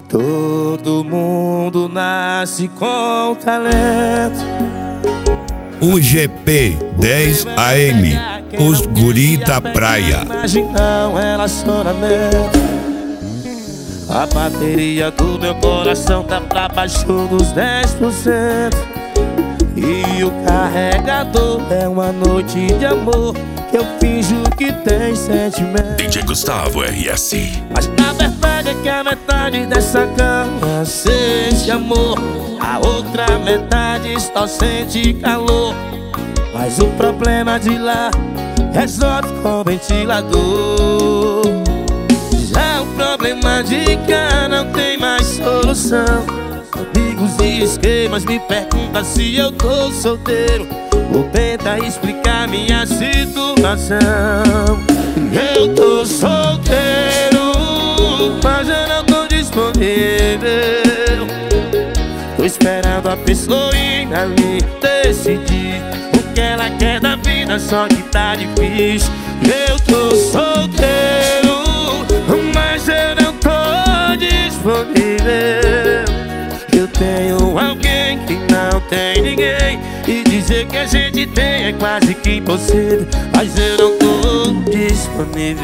Todo mundo nasce com talento. O GP 10 AM, os guri da praia. Imagina um relacionamento. A bateria do meu coração tá pra baixo dos 10%. E o carregador é uma noite de amor que eu finjo que tem sentimento. DJ Gustavo RS. Mas na verdade é que a metade dessa cama sente amor, a outra metade só sente calor. Mas o problema de lá resolve com ventilador. Já o problema de cá não tem mais solução. Amigos e esquemas me perguntam se eu tô solteiro. Vou tentar explicar minha situação. Eu tô solteiro, mas eu não tô disponível. Tô esperando a pessoa ali decidir o que ela quer da vida, só que tá difícil. Eu tô solteiro, mas eu não tô disponível. Eu tenho alguém que não tem ninguém, e dizer que a gente tem é quase que impossível. Mas eu não tô disponível.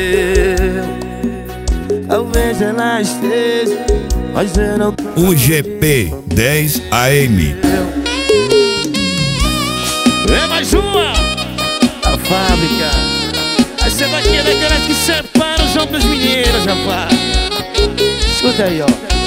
Talvez ela esteja, mas eu não tô. O GP 10 AM. É mais uma a fábrica. Aí você vai querer que separa os homens dos meninos, rapaz. Escuta aí, ó.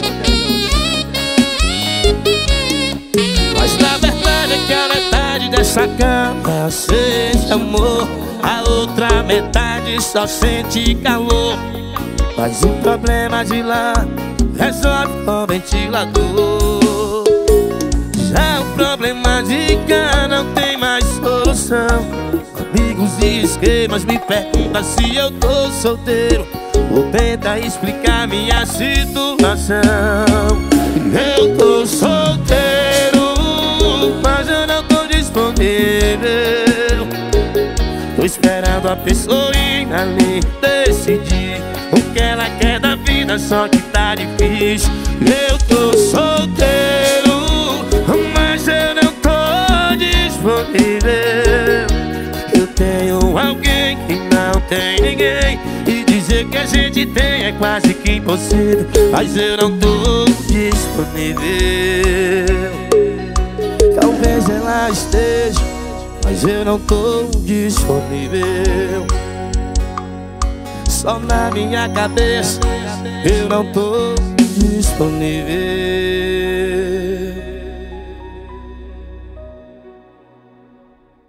Mas na verdade é que a metade dessa cama sente amor, a outra metade só sente calor. Mas o problema de lá resolve com ventilador. Já o problema de cá não tem mais solução. Amigos e esquemas me perguntam se eu tô solteiro. Vou tentar explicar minha situação. Eu tô solteiro, mas eu não tô disponível. Tô esperando a pessoa ali decidir o que ela quer da vida, só que tá difícil. Eu tô solteiro, mas eu não tô disponível. Eu tenho alguém que não tem ninguém, e dizer que a gente tem é quase que impossível. Mas eu não tô disponível. Talvez ela esteja, mas eu não tô disponível. Só na minha cabeça eu não tô disponível.